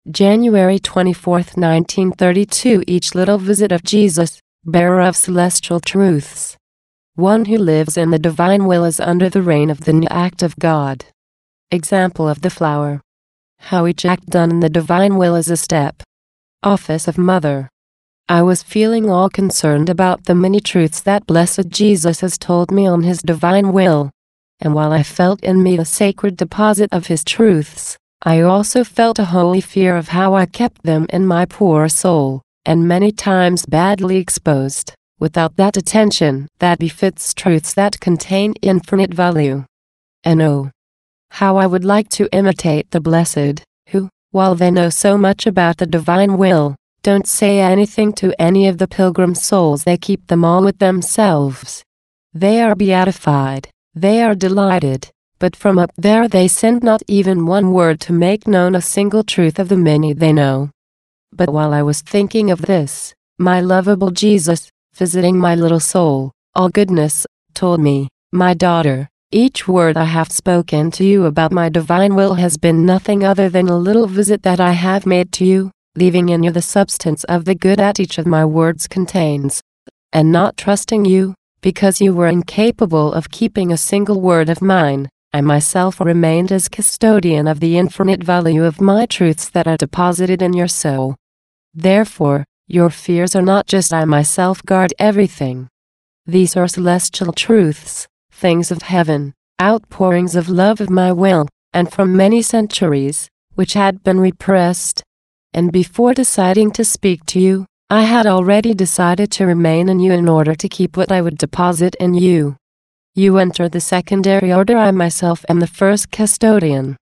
January 24, 1932. Each little visit of Jesus, bearer of celestial truths. One who lives in the divine will is under the reign of the new act of God. Example of the flower. How each act done in the divine will is a step. Office of Mother. I was feeling all concerned about the many truths that blessed Jesus has told me on his divine will. And while I felt in me a sacred deposit of his truths, I also felt a holy fear of how I kept them in my poor soul, and many times badly exposed, without that attention that befits truths that contain infinite value. And oh, how I would like to imitate the blessed, who, while they know so much about the divine will, don't say anything to any of the pilgrim souls. They keep them all with themselves. They are beatified, they are delighted, but from up there they send not even one word to make known a single truth of the many they know. But while I was thinking of this, my lovable Jesus, visiting my little soul, all goodness, told me, "My daughter, each word I have spoken to you about my divine will has been nothing other than a little visit that I have made to you, leaving in you the substance of the good that each of my words contains, and not trusting you, because you were incapable of keeping a single word of mine. I myself remained as custodian of the infinite value of my truths that are deposited in your soul. Therefore, your fears are not just I myself guard everything. These are celestial truths, things of heaven, outpourings of love of my will, and from many centuries, which had been repressed. And before deciding to speak to you, I had already decided to remain in you in order to keep what I would deposit in you. You enter the secondary order. I myself am the first custodian.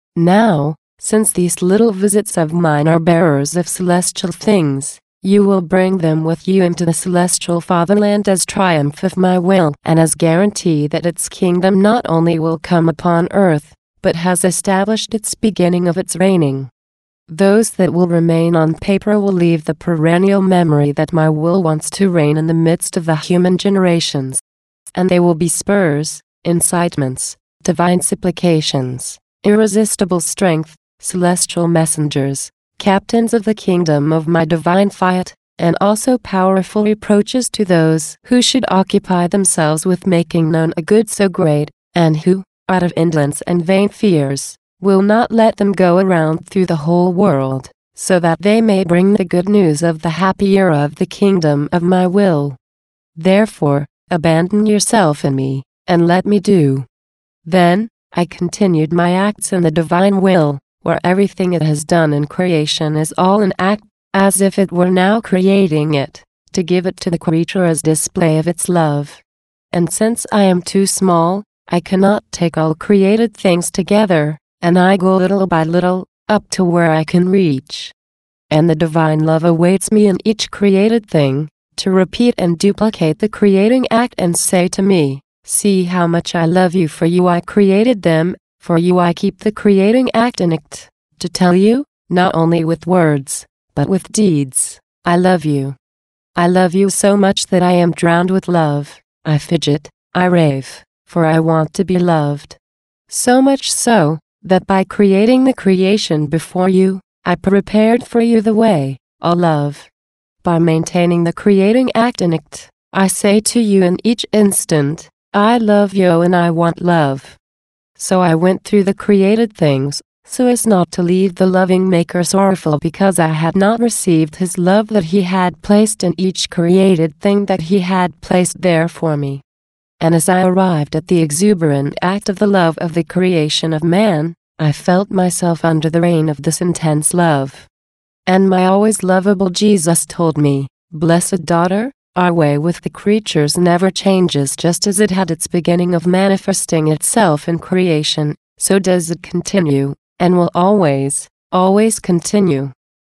Now, since these little visits of mine are bearers of celestial things, you will bring them with you into the celestial fatherland as triumph of my will and as guarantee that its kingdom not only will come upon earth, but has established its beginning of its reigning. Those that will remain on paper will leave the perennial memory that my will wants to reign in the midst of the human generations. And they will be spurs, incitements, divine supplications, irresistible strength, celestial messengers, captains of the kingdom of my divine fiat, and also powerful reproaches to those who should occupy themselves with making known a good so great, and who, out of indolence and vain fears, will not let them go around through the whole world, so that they may bring the good news of the happy era of the kingdom of my will. Therefore, abandon yourself in me, and let me do. Then, I continued my acts in the divine will, where everything it has done in creation is all an act, as if it were now creating it, to give it to the creature as display of its love. And since I am too small, I cannot take all created things together, and I go little by little, up to where I can reach. And the divine love awaits me in each created thing, to repeat and duplicate the creating act and say to me, "See how much I love you, for you I created them, for you I keep the creating act in it, to tell you, not only with words, but with deeds, I love you. I love you so much that I am drowned with love, I fidget, I rave, for I want to be loved. So much so, that by creating the creation before you, I prepared for you the way, all love. By maintaining the creating act in it, I say to you in each instant, I love you and I want love. So I went through the created things, so as not to leave the loving Maker sorrowful because I had not received his love that he had placed in each created thing that he had placed there for me. And as I arrived at the exuberant act of the love of the creation of man, I felt myself under the reign of this intense love. And my always lovable Jesus told me, "Blessed daughter, our way with the creatures never changes. Just as it had its beginning of manifesting itself in creation, so does it continue, and will always, always continue."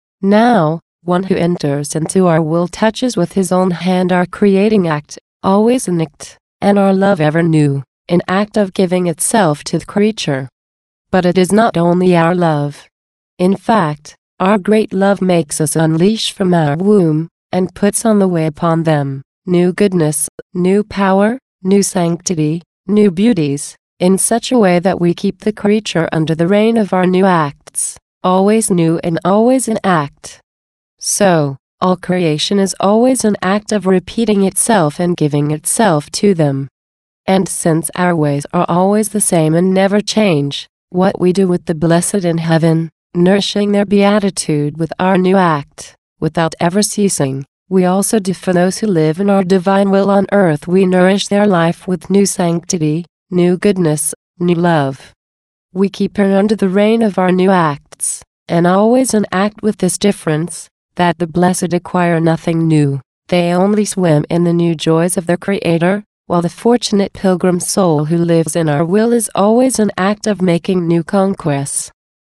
Now, one who enters into our will touches with his own hand our creating act, always in it, and our love ever new, in act of giving itself to the creature. But it is not only our love. In fact, our great love makes us unleash from our womb, and puts on the way upon them, new goodness, new power, new sanctity, new beauties, in such a way that we keep the creature under the reign of our new acts, always new and always in act. So, all creation is always an act of repeating itself and giving itself to them. And since our ways are always the same and never change, what we do with the blessed in heaven, nourishing their beatitude with our new act, without ever ceasing, we also do for those who live in our divine will on earth. We nourish their life with new sanctity, new goodness, new love. We keep her under the reign of our new acts, and always an act with this difference, that the blessed acquire nothing new, they only swim in the new joys of their Creator, while the fortunate pilgrim soul who lives in our will is always an act of making new conquests.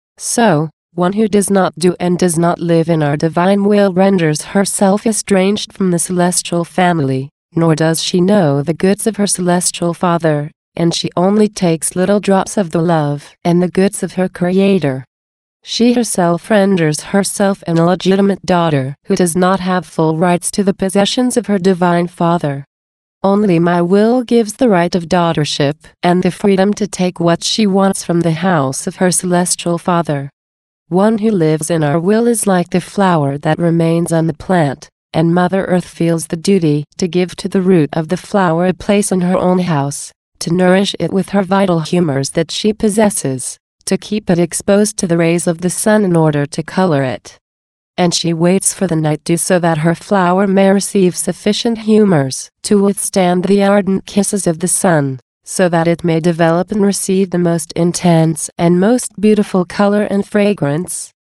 So, one who does not do and does not live in our divine will renders herself estranged from the celestial family, nor does she know the goods of her celestial Father, and she only takes little drops of the love and the goods of her Creator. She herself renders herself an illegitimate daughter who does not have full rights to the possessions of her divine Father. Only my will gives the right of daughtership and the freedom to take what she wants from the house of her celestial Father. One who lives in our will is like the flower that remains on the plant, and Mother Earth feels the duty to give to the root of the flower a place in her own house, to nourish it with her vital humors that she possesses, to keep it exposed to the rays of the sun in order to color it. And she waits for the night dew so that her flower may receive sufficient humors to withstand the ardent kisses of the sun, so that it may develop and receive the most intense and most beautiful color and fragrance.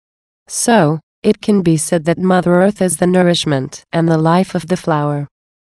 So, it can be said that Mother Earth is the nourishment and the life of the flower.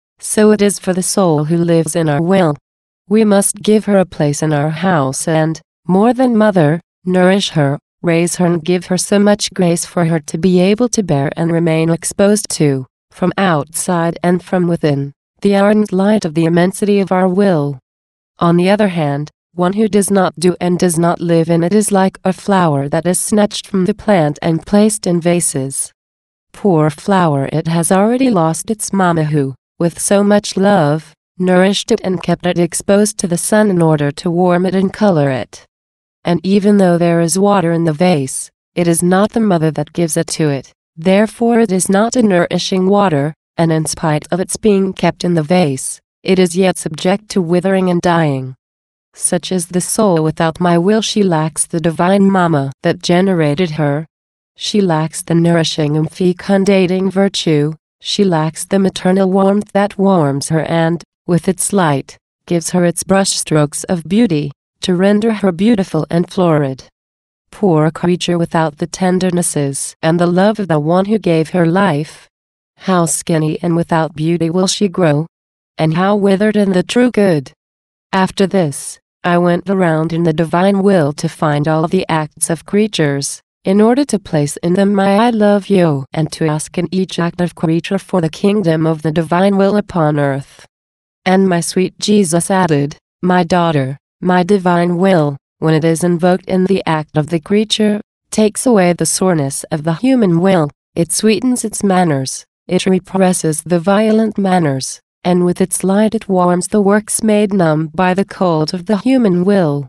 So it is for the soul who lives in our will. We must give her a place in our house and, more than mother, nourish her, raise her and give her so much grace for her to be able to bear and remain exposed to, from outside and from within, the ardent light of the immensity of our will. On the other hand, one who does not do and does not live in it is like a flower that is snatched from the plant and placed in vases. Poor flower, it has already lost its mama who, with so much love, nourished it and kept it exposed to the sun in order to warm it and color it. And even though there is water in the vase, it is not the mother that gives it to it, therefore it is not a nourishing water, and in spite of its being kept in the vase, it is yet subject to withering and dying. Such is the soul without my will. She lacks the divine mama that generated her. She lacks the nourishing and fecundating virtue, she lacks the maternal warmth that warms her and, with its light, gives her its brushstrokes of beauty, to render her beautiful and florid. Poor creature without the tendernesses and the love of the one who gave her life. How skinny and without beauty will she grow? And how withered in the true good? After this, I went around in the divine will to find all the acts of creatures, in order to place in them my I love you and to ask in each act of creature for the kingdom of the divine will upon earth. And my sweet Jesus added, my daughter, my divine will, when it is invoked in the act of the creature, takes away the soreness of the human will, it sweetens its manners, it represses the violent manners, and with its light it warms the works made numb by the cold of the human will.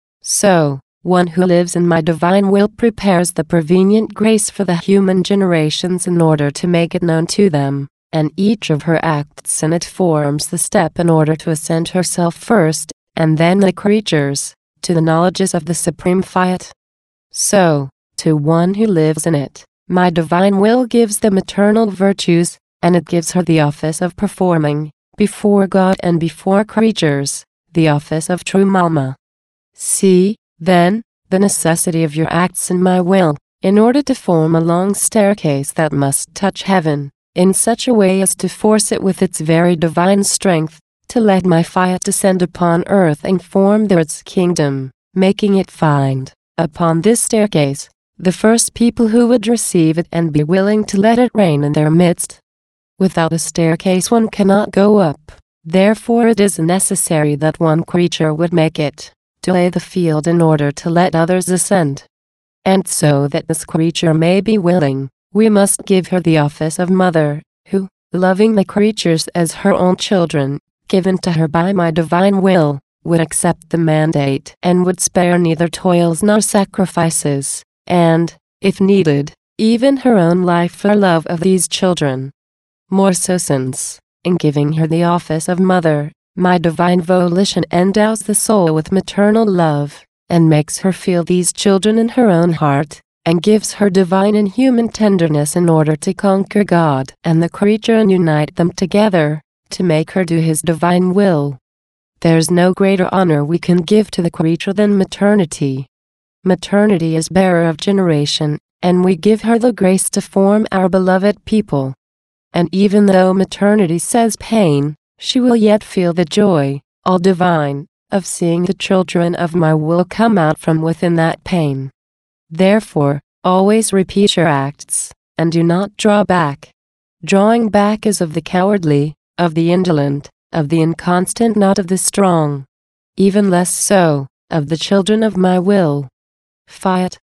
So, one who lives in my divine will prepares the prevenient grace for the human generations in order to make it known to them, and each of her acts in it forms the step in order to ascend herself first, and then the creatures, to the knowledges of the Supreme Fiat. So, to one who lives in it, my divine will gives the maternal virtues, and it gives her the office of performing, before God and before creatures, the office of true Mama. See, then, the necessity of your acts in my will, in order to form a long staircase that must touch heaven, in such a way as to force it with its very divine strength, to let my fiat descend upon earth and form there its kingdom, making it find, upon this staircase, the first people who would receive it and be willing to let it reign in their midst. Without a staircase one cannot go up, therefore it is necessary that one creature would make it, to lay the field in order to let others ascend. And so that this creature may be willing, we must give her the office of mother, who, loving the creatures as her own children, given to her by my divine will, would accept the mandate and would spare neither toils nor sacrifices, and, if needed, even her own life for love of these children. More so since, in giving her the office of mother, my divine volition endows the soul with maternal love, and makes her feel these children in her own heart, and gives her divine and human tenderness in order to conquer God and the creature and unite them together, to make her do His divine will. There's no greater honor we can give to the creature than maternity. Maternity is bearer of generation, and we give her the grace to form our beloved people. And even though maternity says pain, she will yet feel the joy, all divine, of seeing the children of my will come out from within that pain. Therefore, always repeat your acts, and do not draw back. Drawing back is of the cowardly, of the indolent, of the inconstant, not of the strong. Even less so, of the children of my will. Fiat.